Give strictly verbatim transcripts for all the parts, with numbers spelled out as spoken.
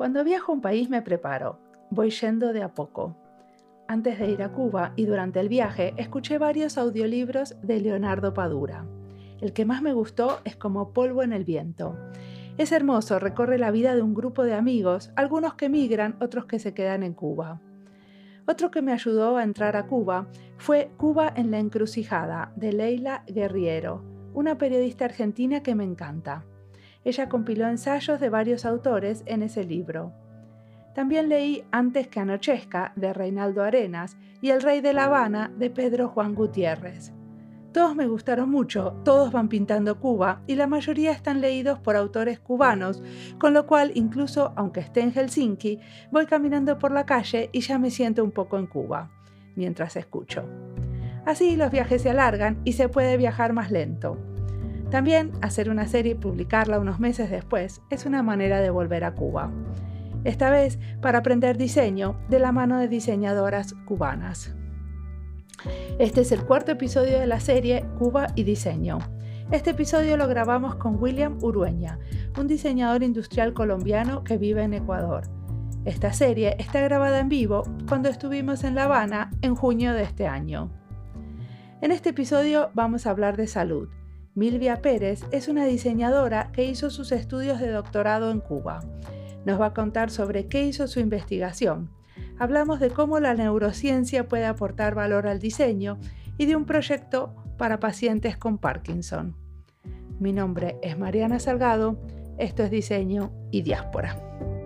Cuando viajo a un país me preparo. Voy yendo de a poco. Antes de ir a Cuba y durante el viaje escuché varios audiolibros de Leonardo Padura. El que más me gustó es Como polvo en el viento. Es hermoso, recorre la vida de un grupo de amigos, algunos que migran, otros que se quedan en Cuba. Otro que me ayudó a entrar a Cuba fue Cuba en la encrucijada, de Leila Guerriero, una periodista argentina que me encanta. Ella compiló ensayos de varios autores en ese libro. También leí Antes que anochezca, de Reinaldo Arenas, y El rey de La Habana, de Pedro Juan Gutiérrez. Todos me gustaron mucho, todos van pintando Cuba y la mayoría están leídos por autores cubanos, con lo cual incluso aunque esté en Helsinki, voy caminando por la calle y ya me siento un poco en Cuba, mientras escucho. Así los viajes se alargan y se puede viajar más lento. También hacer una serie y publicarla unos meses después es una manera de volver a Cuba. Esta vez para aprender diseño de la mano de diseñadoras cubanas. Este es el cuarto episodio de la serie Cuba y Diseño. Este episodio lo grabamos con William Urueña, un diseñador industrial colombiano que vive en Ecuador. Esta serie está grabada en vivo cuando estuvimos en La Habana en junio de este año. En este episodio vamos a hablar de salud. Milvia Pérez es una diseñadora que hizo sus estudios de doctorado en Cuba. Nos va a contar sobre qué hizo su investigación. Hablamos de cómo la neurociencia puede aportar valor al diseño y de un proyecto para pacientes con Parkinson. Mi nombre es Mariana Salgado, esto es Diseño y Diáspora.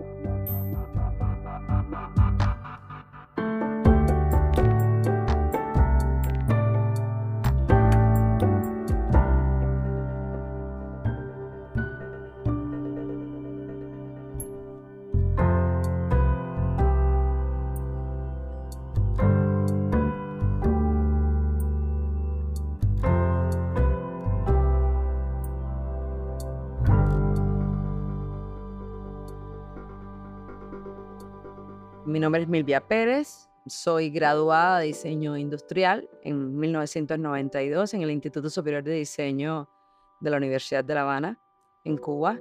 Mi nombre es Milvia Pérez, soy graduada de Diseño Industrial en mil novecientos noventa y dos en el Instituto Superior de Diseño de la Universidad de La Habana, en Cuba.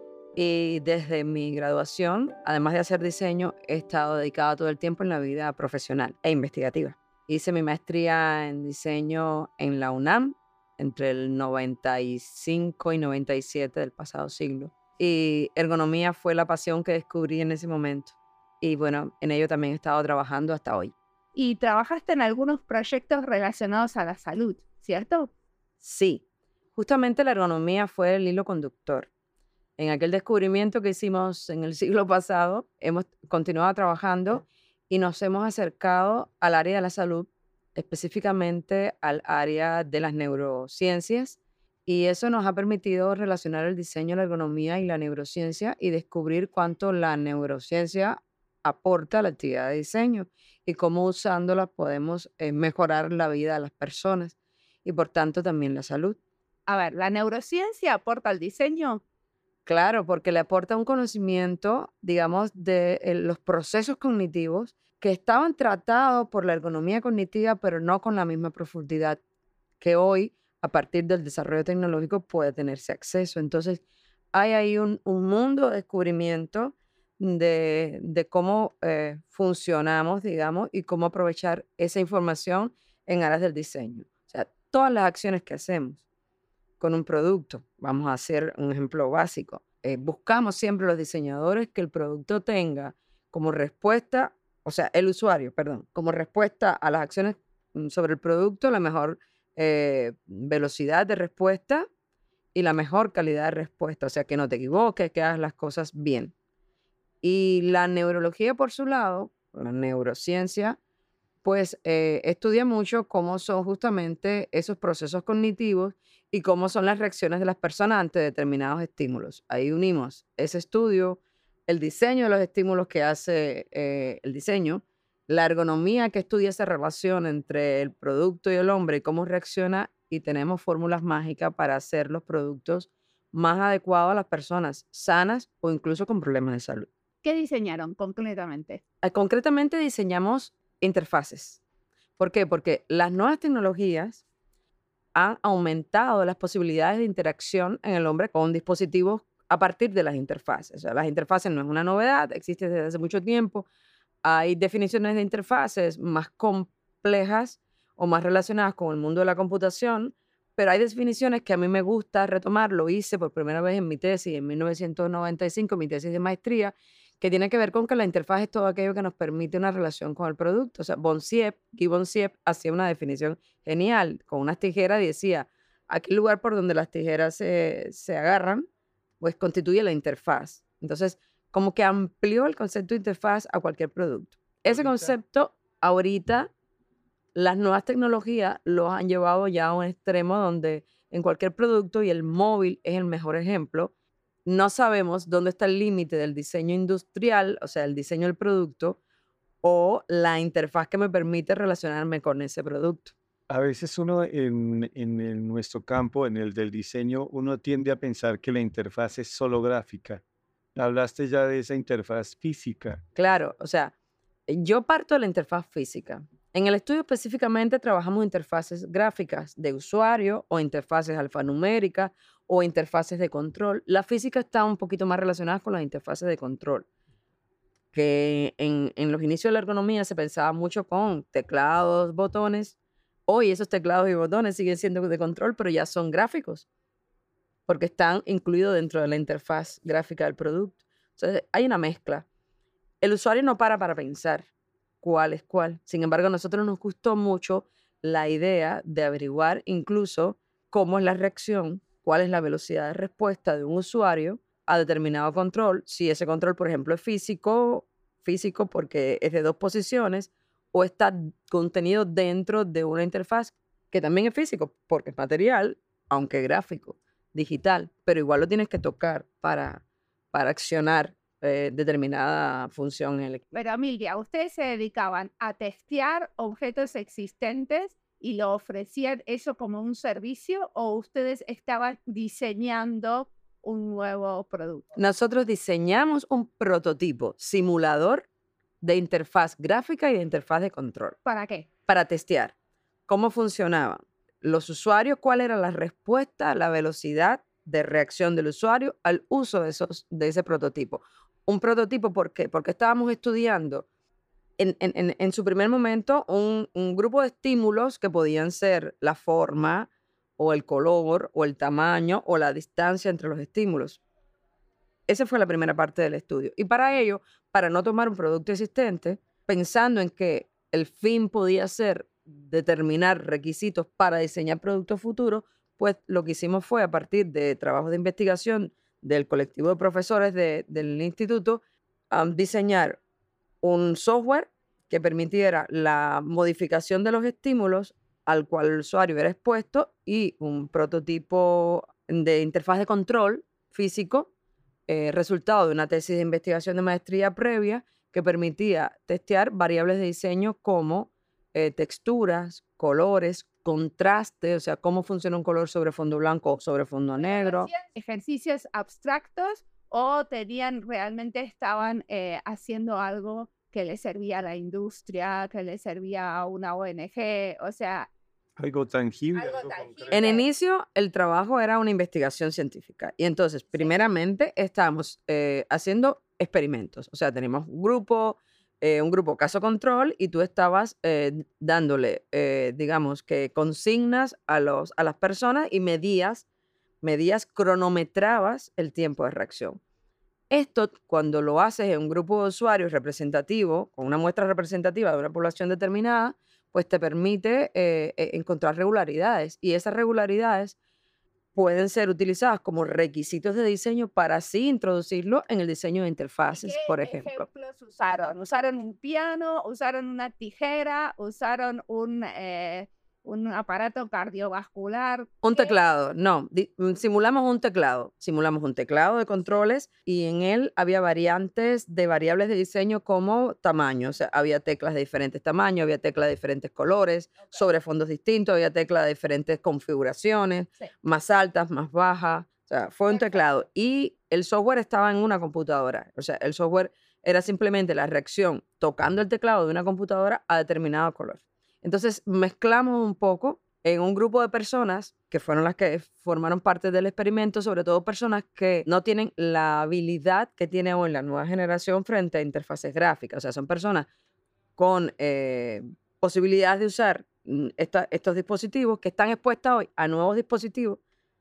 Y desde mi graduación, además de hacer diseño, he estado dedicada todo el tiempo en la vida profesional e investigativa. Hice mi maestría en diseño en la UNAM entre el noventa y cinco y noventa y siete del pasado siglo. Y ergonomía fue la pasión que descubrí en ese momento. Y bueno, en ello también he estado trabajando hasta hoy. Y trabajaste en algunos proyectos relacionados a la salud, ¿cierto? Sí, justamente la ergonomía fue el hilo conductor. En aquel descubrimiento que hicimos en el siglo pasado, hemos continuado trabajando y nos hemos acercado al área de la salud, específicamente al área de las neurociencias, y eso nos ha permitido relacionar el diseño, la ergonomía y la neurociencia y descubrir cuánto la neurociencia aporta a la actividad de diseño y cómo usándola podemos eh, mejorar la vida de las personas y por tanto también la salud. A ver, ¿la neurociencia aporta al diseño? Claro, porque le aporta un conocimiento, digamos, de eh, los procesos cognitivos que estaban tratados por la ergonomía cognitiva, pero no con la misma profundidad que hoy, a partir del desarrollo tecnológico, puede tenerse acceso. Entonces, hay ahí un, un mundo de descubrimiento de, de cómo eh, funcionamos, digamos, y cómo aprovechar esa información en aras del diseño. O sea, todas las acciones que hacemos con un producto, vamos a hacer un ejemplo básico, eh, buscamos siempre los diseñadores que el producto tenga como respuesta, o sea, el usuario, perdón, como respuesta a las acciones sobre el producto, la mejor eh, velocidad de respuesta y la mejor calidad de respuesta, o sea, que no te equivoques, que hagas las cosas bien. Y la neurología, por su lado, la neurociencia, pues eh, estudia mucho cómo son justamente esos procesos cognitivos y cómo son las reacciones de las personas ante determinados estímulos. Ahí unimos ese estudio, el diseño de los estímulos que hace eh, el diseño, la ergonomía que estudia esa relación entre el producto y el hombre y cómo reacciona, y tenemos fórmulas mágicas para hacer los productos más adecuados a las personas sanas o incluso con problemas de salud. ¿Qué diseñaron concretamente? Eh, concretamente diseñamos interfaces. ¿Por qué? Porque las nuevas tecnologías han aumentado las posibilidades de interacción en el hombre con dispositivos a partir de las interfaces. O sea, las interfaces no es una novedad, existe desde hace mucho tiempo. Hay definiciones de interfaces más complejas o más relacionadas con el mundo de la computación, pero hay definiciones que a mí me gusta retomar. Lo hice por primera vez en mi tesis en mil novecientos noventa y cinco, mi tesis de maestría, que tiene que ver con que la interfaz es todo aquello que nos permite una relación con el producto. O sea, von Siep, Guy von Siep hacía una definición genial con unas tijeras y decía, aquel lugar por donde las tijeras se, se agarran, pues constituye la interfaz. Entonces, como que amplió el concepto de interfaz a cualquier producto. Ese Ahorita. concepto, ahorita, las nuevas tecnologías los han llevado ya a un extremo donde en cualquier producto, y el móvil es el mejor ejemplo, no sabemos dónde está el límite del diseño industrial, o sea, el diseño del producto, o la interfaz que me permite relacionarme con ese producto. A veces uno en, en el- nuestro campo, en el del diseño, uno tiende a pensar que la interfaz es solo gráfica. Hablaste ya de esa interfaz física. Claro, o sea, yo parto de la interfaz física. En el estudio específicamente trabajamos interfaces gráficas de usuario o interfaces alfanuméricas o interfaces de control. La física está un poquito más relacionada con las interfaces de control, que en, en los inicios de la ergonomía se pensaba mucho con teclados, botones. Hoy esos teclados y botones siguen siendo de control, pero ya son gráficos, porque están incluidos dentro de la interfaz gráfica del producto. Entonces, hay una mezcla. El usuario no para para pensar cuál es cuál. Sin embargo, a nosotros nos gustó mucho la idea de averiguar incluso cómo es la reacción, cuál es la velocidad de respuesta de un usuario a determinado control, si ese control, por ejemplo, es físico, físico porque es de dos posiciones, o está contenido dentro de una interfaz que también es físico, porque es material, aunque gráfico, digital, pero igual lo tienes que tocar para, para accionar eh, determinada función eléctrica. Pero Milvia, ¿ustedes se dedicaban a testear objetos existentes y lo ofrecían eso como un servicio o ustedes estaban diseñando un nuevo producto? Nosotros diseñamos un prototipo simulador de interfaz gráfica y de interfaz de control ¿Para qué? para testear cómo funcionaban los usuarios, cuál era la respuesta, la velocidad de reacción del usuario al uso de, esos, de ese prototipo. Un prototipo, ¿por qué? Porque estábamos estudiando en, en- en- en su primer momento un, un grupo de estímulos que podían ser la forma o el color o el tamaño o la distancia entre los estímulos. Esa fue la primera parte del estudio. Y para ello, para no tomar un producto existente, pensando en que el fin podía ser determinar requisitos para diseñar productos futuros, pues lo que hicimos fue, a partir de trabajos de investigación del colectivo de profesores de- del instituto, am, diseñar un software que permitiera la modificación de los estímulos al cual el usuario era expuesto y un prototipo de interfaz de control físico, eh, resultado de una tesis de investigación de maestría previa que permitía testear variables de diseño como eh, texturas, colores, contraste, o sea, cómo funciona un color sobre fondo blanco o sobre fondo negro. ¿Hacían ejercicios abstractos o tenían realmente estaban eh, haciendo algo que le servía a la industria, que le servía a una O N G? O sea, Algo tangible, Algo algo tangible. concreto. En inicio, el trabajo era una investigación científica. Y entonces, primeramente, estábamos eh, haciendo experimentos. O sea, teníamos un grupo, eh, un grupo caso control, y tú estabas eh, dándole, eh, digamos, que consignas a, los, a las personas y medías, medías, cronometrabas el tiempo de reacción. Esto, cuando lo haces en un grupo de usuarios representativo, con una muestra representativa de una población determinada, pues te permite eh, eh, encontrar regularidades. Y esas regularidades pueden ser utilizadas como requisitos de diseño para así introducirlo en el diseño de ¿y interfaces, qué por ejemplo. ejemplos usaron? ¿Usaron un piano? ¿Usaron una tijera? ¿Usaron un, eh, un aparato cardiovascular? Un ¿Qué? teclado, no, di- mm, simulamos un teclado, simulamos un teclado de controles y en él había variantes de variables de diseño como tamaño, o sea, había teclas de diferentes tamaños, había teclas de diferentes colores, Ok. sobre fondos distintos, había teclas de diferentes configuraciones, Sí. más altas, más bajas, o sea, fue un Perfecto. teclado y el software estaba en una computadora, o sea, el software era simplemente la reacción tocando el teclado de una computadora a determinado color. Entonces mezclamos un poco en un grupo de personas que fueron las que formaron parte del experimento, sobre todo personas que no tienen la habilidad que tiene hoy la nueva generación frente a interfaces gráficas. O sea, son personas con eh, posibilidades de usar mm, esta- estos dispositivos que están expuestas hoy a nuevos dispositivos,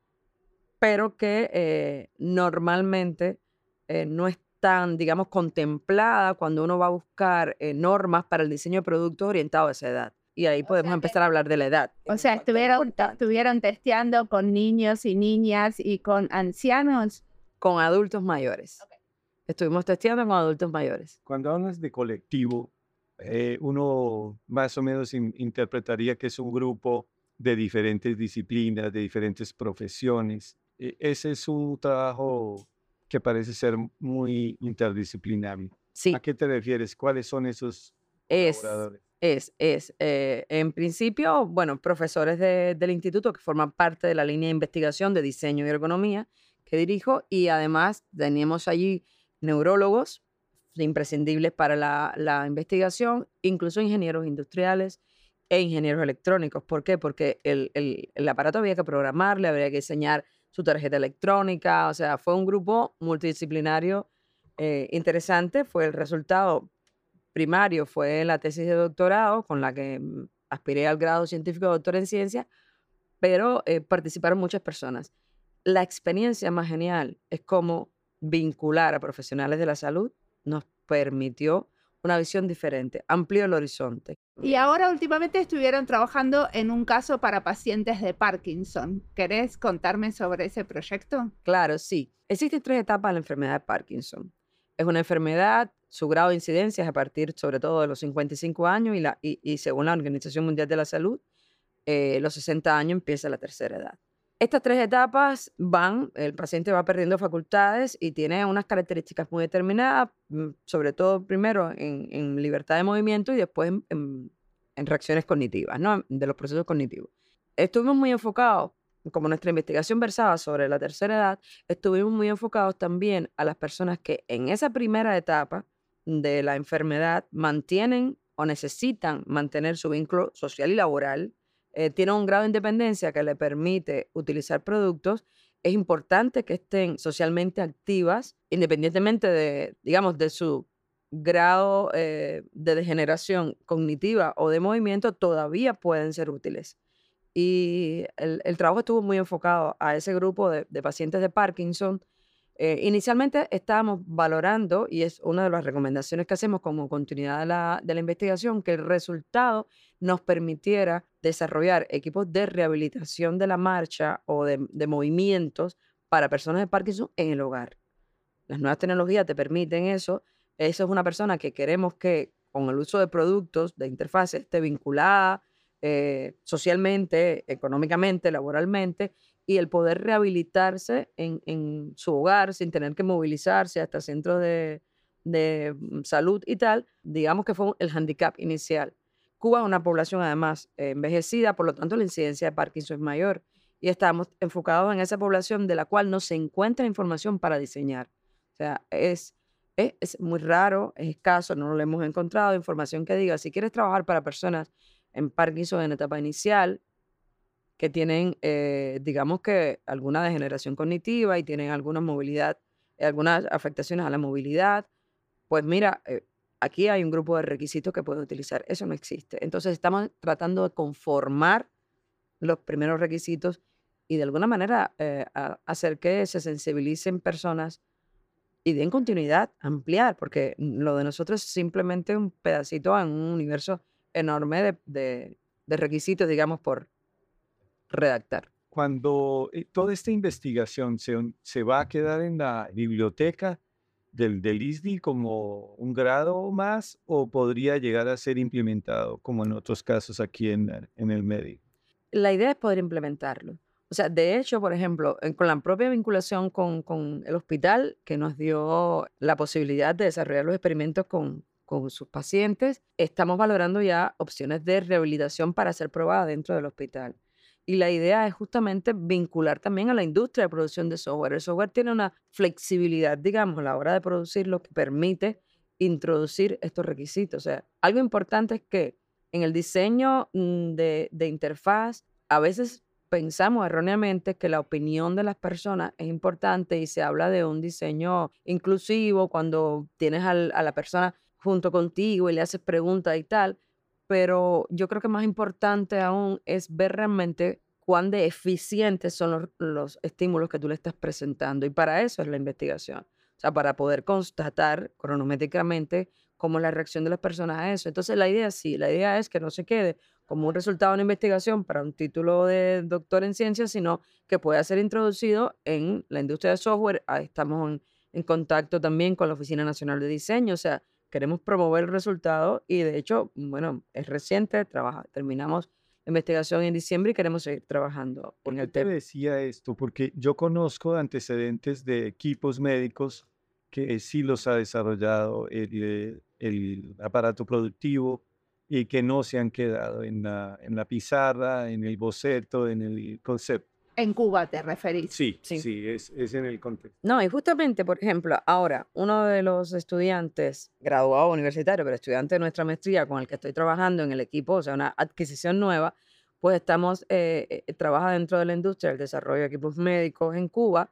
pero que eh, normalmente eh, no están, digamos, contempladas cuando uno va a buscar eh, normas para el diseño de productos orientados a esa edad. Y ahí O podemos sea que, empezar a hablar de la edad. Es o un sea, factor estuvieron, importante. estuvieron testeando con niños y niñas y con ancianos. Con adultos mayores. Estuvimos testeando con adultos mayores. Cuando hablas de colectivo, eh, uno más o menos in- interpretaría que es un grupo de diferentes disciplinas, de diferentes profesiones. E- ese es un trabajo que parece ser muy interdisciplinario. ¿A Sí, qué te refieres? ¿Cuáles son esos es, colaboradores? es, es. eh, en principio, bueno, profesores de- del instituto que forman parte de la línea de investigación de diseño y ergonomía que dirijo, y además teníamos allí neurólogos imprescindibles para la, la investigación, incluso ingenieros industriales e ingenieros electrónicos. ¿Por qué? Porque el, el- el aparato había que programarle, había que diseñar su tarjeta electrónica, o sea, fue un grupo multidisciplinario eh, interesante, fue el resultado primario fue la tesis de doctorado con la que mm, aspiré al grado científico de doctor en ciencia, pero eh, participaron muchas personas. La experiencia más genial es cómo vincular a profesionales de la salud nos permitió una visión diferente, amplió el horizonte. Y ahora últimamente estuvieron trabajando en un caso para pacientes de Parkinson. ¿Querés contarme sobre ese proyecto? Claro, sí. Existen tres etapas de la enfermedad de Parkinson. Es una enfermedad, su grado de incidencia es a partir sobre todo de los cincuenta y cinco años y, la, y, y según la Organización Mundial de la Salud, eh, los sesenta años empieza la tercera edad. Estas tres etapas van, el paciente va perdiendo facultades y tiene unas características muy determinadas, mm, sobre todo primero en, en libertad de movimiento y después en, en- en reacciones cognitivas, ¿no? De los procesos cognitivos. Estuvimos muy enfocados, como nuestra investigación versaba sobre la tercera edad, estuvimos muy enfocados también a las personas que en esa primera etapa de la enfermedad mantienen o necesitan mantener su vínculo social y laboral, eh, tienen un grado de independencia que le permite utilizar productos. Es importante que estén socialmente activas, independientemente de, digamos, de su grado eh, de degeneración cognitiva o de movimiento, todavía pueden ser útiles. Y el, el trabajo estuvo muy enfocado a ese grupo de, de pacientes de Parkinson. Eh, inicialmente estábamos valorando, y es una de las recomendaciones que hacemos como continuidad de la, de la investigación, que el resultado nos permitiera desarrollar equipos de rehabilitación de la marcha o de, de movimientos para personas de Parkinson en el hogar. Las nuevas tecnologías te permiten eso. Eso es una persona que queremos que con el uso de productos, de interfaces, esté vinculada eh, socialmente, económicamente, laboralmente, y el poder rehabilitarse en, en su hogar sin tener que movilizarse hasta centros de, de mm, salud y tal, digamos que fue el handicap inicial. Cuba es una población además eh, envejecida, por lo tanto la incidencia de Parkinson es mayor y estamos enfocados en esa población de la cual no se encuentra información para diseñar. O sea, es, es, es muy raro, es escaso, no lo hemos encontrado, información que diga, si quieres trabajar para personas en Parkinson en etapa inicial, que tienen, eh, digamos que alguna degeneración cognitiva y tienen alguna movilidad, eh, algunas afectaciones a la movilidad, pues mira, eh, aquí hay un grupo de requisitos que puedes utilizar. Eso no existe. Entonces estamos tratando de conformar los primeros requisitos y de alguna manera eh, a- hacer que se sensibilicen personas y den continuidad, ampliar, porque lo de nosotros es simplemente un pedacito en un universo enorme de, de- de requisitos, digamos, por redactar. Cuando eh, toda esta investigación se, se va a quedar en la biblioteca del, del I S D I como un grado más o podría llegar a ser implementado como en otros casos aquí en, la- en el medio. La idea es poder implementarlo. O sea, de hecho, por ejemplo, en- con la propia vinculación con, con el hospital que nos dio la posibilidad de desarrollar los experimentos con, con sus pacientes, estamos valorando ya opciones de rehabilitación para ser probada dentro del hospital. Y la idea es justamente vincular también a la industria de producción de software. El software tiene una flexibilidad, digamos, a la hora de producirlo que permite introducir estos requisitos. O sea, algo importante es que en el diseño mm, de, de interfaz a veces pensamos erróneamente que la opinión de las personas es importante y se habla de un diseño inclusivo cuando tienes al- a la persona junto contigo y le haces preguntas y tal, pero yo creo que más importante aún es ver realmente cuán de eficientes son los, los estímulos que tú le estás presentando y para eso es la investigación. O sea, para poder constatar cronométricamente cómo es la reacción de las personas a eso. Entonces, la idea sí, la idea es que no se quede como un resultado de una investigación para un título de doctor en ciencias, sino que pueda ser introducido en la industria de software. Ahí estamos en, en contacto también con la Oficina Nacional de Diseño, o sea, queremos promover el resultado y de hecho, bueno, es reciente, trabaja, terminamos la investigación en diciembre y queremos seguir trabajando ¿Por en qué el te tema. decía esto? Porque yo conozco antecedentes de equipos médicos que sí los ha desarrollado el, eh, el aparato productivo y que no se han quedado en la, en la pizarra, en el boceto, en el concepto. En Cuba te referís. Sí, Sí. sí, es, es en el contexto. No, y justamente, por ejemplo, ahora, uno de los estudiantes, graduado universitario, pero estudiante de nuestra maestría con el que estoy trabajando en el equipo, o sea, una adquisición nueva, pues estamos, eh, eh, trabaja dentro de la industria del desarrollo de equipos médicos en Cuba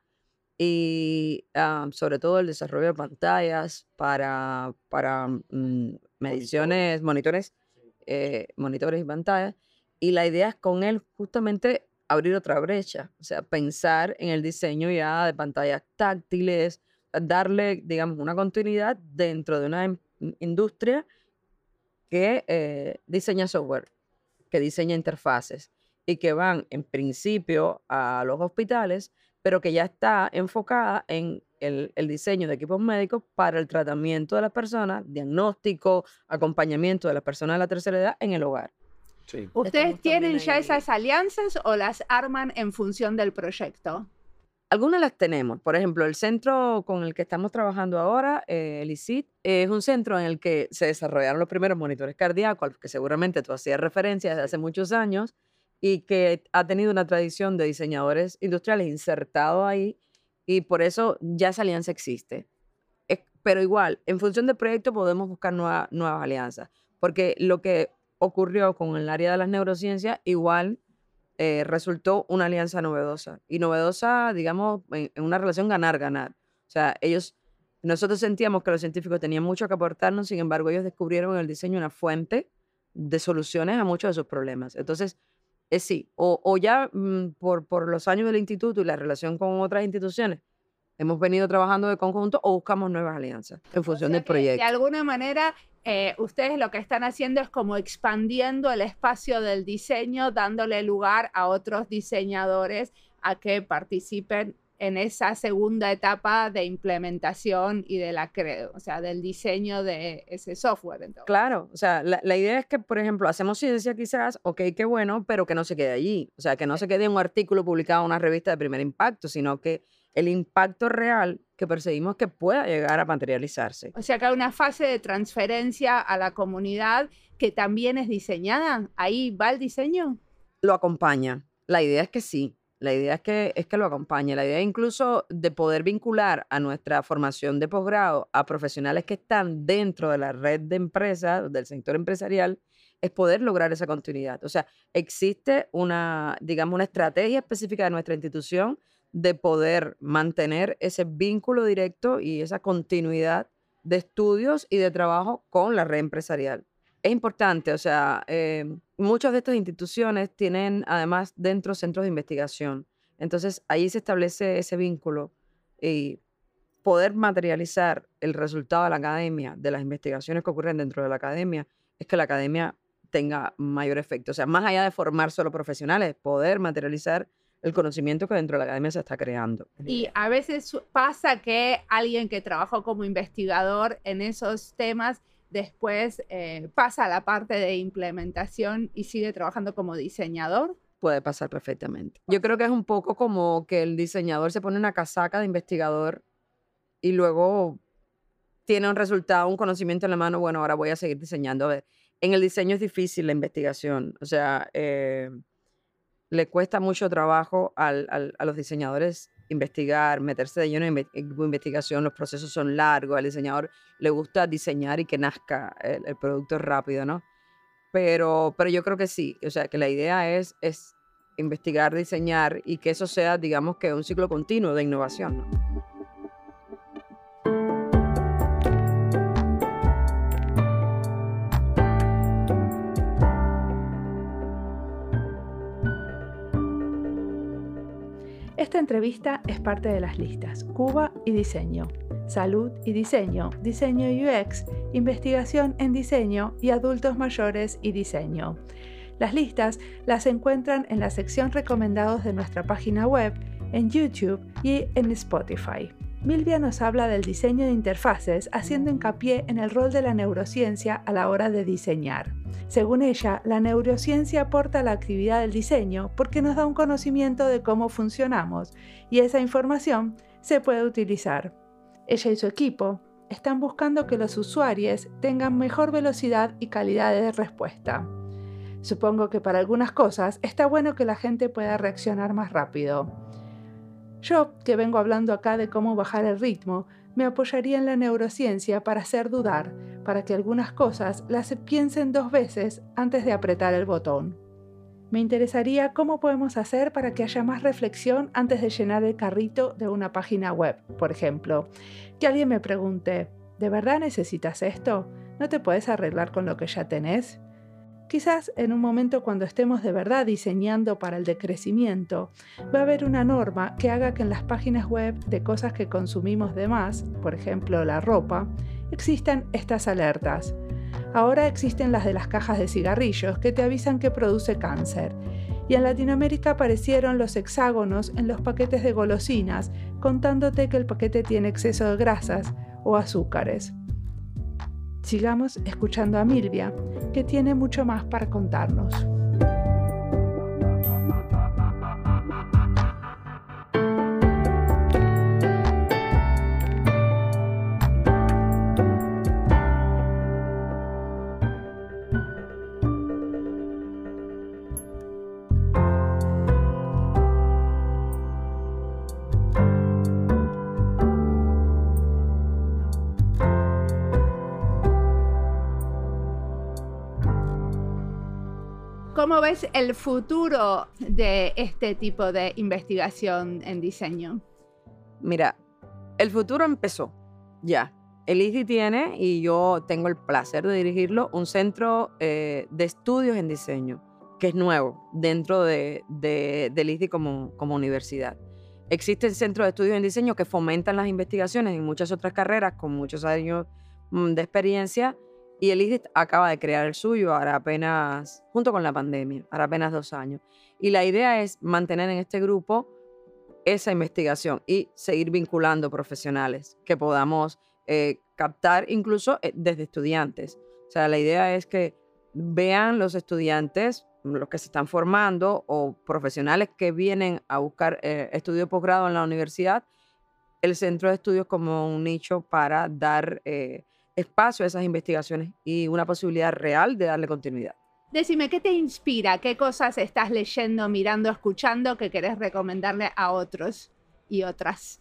y ah, sobre todo el desarrollo de pantallas para, para mm, mediciones, monitores, eh, monitores y pantallas. Y la idea es con él justamente abrir otra brecha, o sea, pensar en el diseño ya de pantallas táctiles, darle, digamos, una continuidad dentro de una in- industria que eh, diseña software, que diseña interfaces y que van en principio a los hospitales, pero que ya está enfocada en el, el diseño de equipos médicos para el tratamiento de las personas, diagnóstico, acompañamiento de las personas de la tercera edad en el hogar. Sí. ¿Ustedes Estamos también tienen ya ahí. esas alianzas o las arman en función del proyecto? Algunas las tenemos. Por ejemplo, el centro con el que estamos trabajando ahora, eh, el I C I T, es un centro en el que se desarrollaron los primeros monitores cardíacos, al que seguramente tú hacías referencia desde hace muchos años, y que ha tenido una tradición de diseñadores industriales insertado ahí, y por eso ya esa alianza existe. Es- pero igual, en función del proyecto podemos buscar nueva- nuevas alianzas, porque lo que ocurrió con el área de las neurociencias, igual eh, resultó una alianza novedosa. Y novedosa, digamos, en, en una relación ganar-ganar. O sea, ellos, nosotros sentíamos que los científicos tenían mucho que aportarnos, sin embargo, ellos descubrieron en el diseño una fuente de soluciones a muchos de sus problemas. Entonces, es sí, o, o ya mm, por, por los años del instituto y la relación con otras instituciones, hemos venido trabajando de conjunto o buscamos nuevas alianzas en O función sea del que de proyecto. alguna manera eh, ustedes lo que están haciendo es como expandiendo el espacio del diseño, dándole lugar a otros diseñadores a que participen en esa segunda etapa de implementación y de la cre- o sea, del diseño de ese software. Entonces. Claro, o sea, la, la idea es que, por ejemplo, hacemos ciencia quizás, ok, qué bueno, pero que no se quede allí. O sea, que no se quede en un artículo publicado en una revista de primer impacto, sino que el impacto real que perseguimos que pueda llegar a materializarse. O sea que hay una fase de transferencia a la comunidad que también es diseñada. Ahí va el diseño. Lo acompaña. La idea es que sí. La idea es que, es que lo acompañe. La idea incluso de poder vincular a nuestra formación de posgrado a profesionales que están dentro de la red de empresas, del sector empresarial, es poder lograr esa continuidad. O sea, existe una, digamos, una estrategia específica de nuestra institución de poder mantener ese vínculo directo y esa continuidad de estudios y de trabajo con la red empresarial. Es importante, o sea, eh, muchas de estas instituciones tienen además dentro centros de investigación. Entonces, ahí se establece ese vínculo y poder materializar el resultado de la academia, de las investigaciones que ocurren dentro de la academia, es que la academia tenga mayor efecto. O sea, más allá de formar solo profesionales, poder materializar el conocimiento que dentro de la academia se está creando. Y a veces su- pasa que alguien que trabajó como investigador en esos temas después eh, pasa a la parte de implementación y sigue trabajando como diseñador. Puede pasar perfectamente. Yo creo que es un poco como que el diseñador se pone una casaca de investigador y luego tiene un resultado, un conocimiento en la mano, bueno, ahora voy a seguir diseñando. A ver, en el diseño es difícil la investigación, o sea, eh, le cuesta mucho trabajo al- al- a los diseñadores investigar, meterse de lleno en inve- en investigación, los procesos son largos, al diseñador le gusta diseñar y que nazca el, el producto rápido, ¿no? Pero, pero yo creo que sí, o sea, que la idea es, es investigar, diseñar y que eso sea, digamos, que un ciclo continuo de innovación, ¿no? Esta entrevista es parte de las listas Cuba y Diseño, Salud y Diseño, Diseño U X, Investigación en Diseño y Adultos Mayores y Diseño. Las listas las encuentran en la sección Recomendados de nuestra página web, en YouTube y en Spotify. Milvia nos habla del diseño de interfaces, haciendo hincapié en el rol de la neurociencia a la hora de diseñar. Según ella, la neurociencia aporta a la actividad del diseño porque nos da un conocimiento de cómo funcionamos y esa información se puede utilizar. Ella y su equipo están buscando que los usuarios tengan mejor velocidad y calidad de respuesta. Supongo que para algunas cosas está bueno que la gente pueda reaccionar más rápido. Yo, que vengo hablando acá de cómo bajar el ritmo, me apoyaría en la neurociencia para hacer dudar, para que algunas cosas las piensen dos veces antes de apretar el botón. Me interesaría cómo podemos hacer para que haya más reflexión antes de llenar el carrito de una página web, por ejemplo. Que alguien me pregunte, ¿de verdad necesitas esto? ¿No te puedes arreglar con lo que ya tenés? Quizás en un momento cuando estemos de verdad diseñando para el decrecimiento, va a haber una norma que haga que en las páginas web de cosas que consumimos de más, por ejemplo la ropa, existan estas alertas. Ahora existen las de las cajas de cigarrillos que te avisan que produce cáncer. Y en Latinoamérica aparecieron los hexágonos en los paquetes de golosinas, contándote que el paquete tiene exceso de grasas o azúcares. Sigamos escuchando a Milvia, que tiene mucho más para contarnos. ¿Cómo ves el futuro de este tipo de investigación en diseño? Mira, el futuro empezó ya. El I S D I tiene, y yo tengo el placer de dirigirlo, un centro eh, de estudios en diseño, que es nuevo dentro de, de, del I S D I como, como universidad. Existen centros de estudios en diseño que fomentan las investigaciones en muchas otras carreras con muchos años mm, de experiencia. Y el I S D I acaba de crear el suyo, ahora apenas, junto con la pandemia, ahora apenas dos años. Y la idea es mantener en este grupo esa investigación y seguir vinculando profesionales que podamos eh, captar incluso eh, desde estudiantes. O sea, la idea es que vean los estudiantes, los que se están formando o profesionales que vienen a buscar eh, estudio de posgrado en la universidad, el centro de estudios como un nicho para dar eh, espacio a esas investigaciones y una posibilidad real de darle continuidad. Decime, ¿qué te inspira? ¿Qué cosas estás leyendo, mirando, escuchando que querés recomendarle a otros y otras?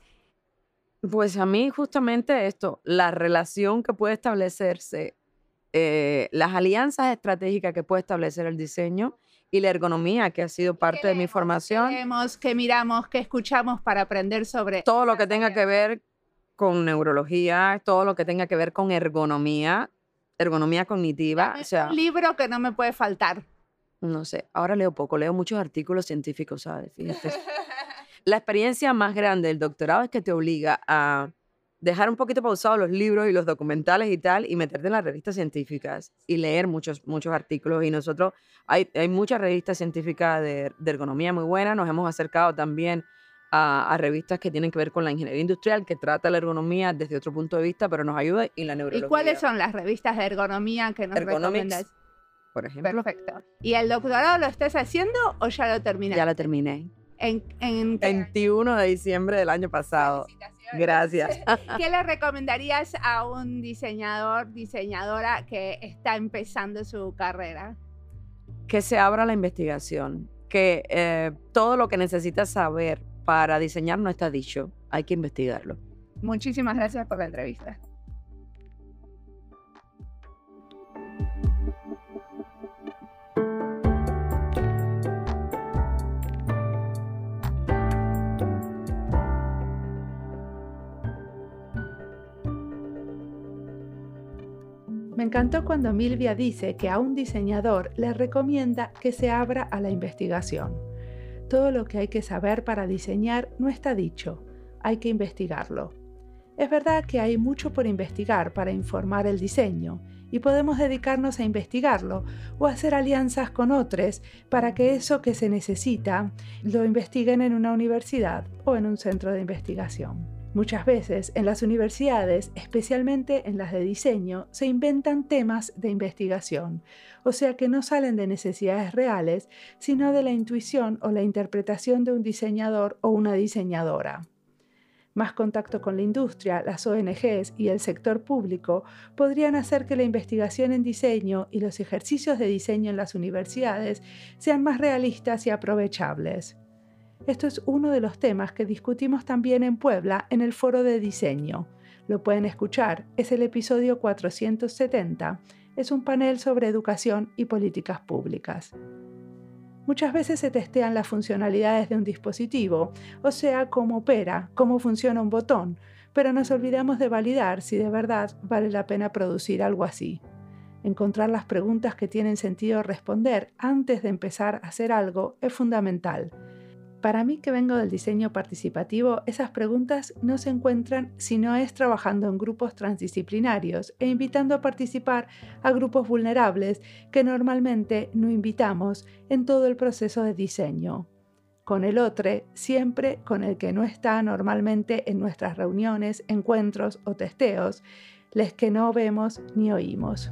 Pues a mí justamente esto, la relación que puede establecerse, eh, las alianzas estratégicas que puede establecer el diseño y la ergonomía, que ha sido parte de mi formación. ¿Qué leemos, qué miramos, qué escuchamos para aprender sobre todo lo que tenga que ver con neurología, todo lo que tenga que ver con ergonomía, ergonomía cognitiva. O sea, un libro que no me puede faltar. No sé, ahora leo poco, leo muchos artículos científicos, ¿sabes? Fíjate. La experiencia más grande del doctorado es que te obliga a dejar un poquito pausados los libros y los documentales y tal, y meterte en las revistas científicas y leer muchos, muchos artículos. Y nosotros, hay, hay muchas revistas científicas de, de ergonomía muy buenas. Nos hemos acercado también a, a revistas que tienen que ver con la ingeniería industrial, que trata la ergonomía desde otro punto de vista, pero nos ayuda, y la neurología. ¿Y cuáles son las revistas de ergonomía que nos recomiendas? Por ejemplo. Perfecto. ¿Y el doctorado lo estás haciendo o ya lo terminaste? Ya lo terminé. En, en veintiuno de diciembre del año pasado. Gracias. ¿Qué le recomendarías a un diseñador, diseñadora que está empezando su carrera? Que se abra la investigación, que eh, todo lo que necesitas saber para diseñar no está dicho, hay que investigarlo. Muchísimas gracias por la entrevista. Me encantó cuando Milvia dice que a un diseñador le recomienda que se abra a la investigación. Todo lo que hay que saber para diseñar no está dicho, hay que investigarlo. Es verdad que hay mucho por investigar para informar el diseño y podemos dedicarnos a investigarlo o hacer alianzas con otros para que eso que se necesita lo investiguen en una universidad o en un centro de investigación. Muchas veces en las universidades, especialmente en las de diseño, se inventan temas de investigación, o sea que no salen de necesidades reales, sino de la intuición o la interpretación de un diseñador o una diseñadora. Más contacto con la industria, las O N Ges y el sector público podrían hacer que la investigación en diseño y los ejercicios de diseño en las universidades sean más realistas y aprovechables. Esto es uno de los temas que discutimos también en Puebla en el Foro de Diseño. Lo pueden escuchar, es el episodio cuatrocientos setenta. Es un panel sobre educación y políticas públicas. Muchas veces se testean las funcionalidades de un dispositivo, o sea, cómo opera, cómo funciona un botón, pero nos olvidamos de validar si de verdad vale la pena producir algo así. Encontrar las preguntas que tienen sentido responder antes de empezar a hacer algo es fundamental. Para mí, que vengo del diseño participativo, esas preguntas no se encuentran si no es trabajando en grupos transdisciplinarios e invitando a participar a grupos vulnerables que normalmente no invitamos en todo el proceso de diseño. Con el otro, siempre con el que no está normalmente en nuestras reuniones, encuentros o testeos, les que no vemos ni oímos.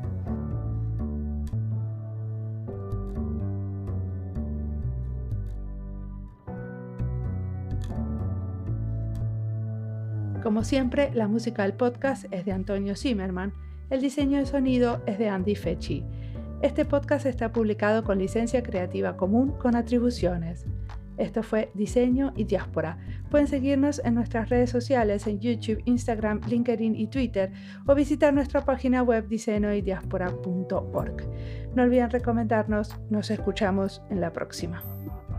Como siempre, la música del podcast es de Antonio Zimmerman, el diseño de sonido es de Andy Fechi. Este podcast está publicado con licencia creativa común con atribuciones. Esto fue Diseño y Diáspora. Pueden seguirnos en nuestras redes sociales en YouTube, Instagram, LinkedIn y Twitter o visitar nuestra página web diseño y diáspora punto org. No olviden recomendarnos, nos escuchamos en la próxima.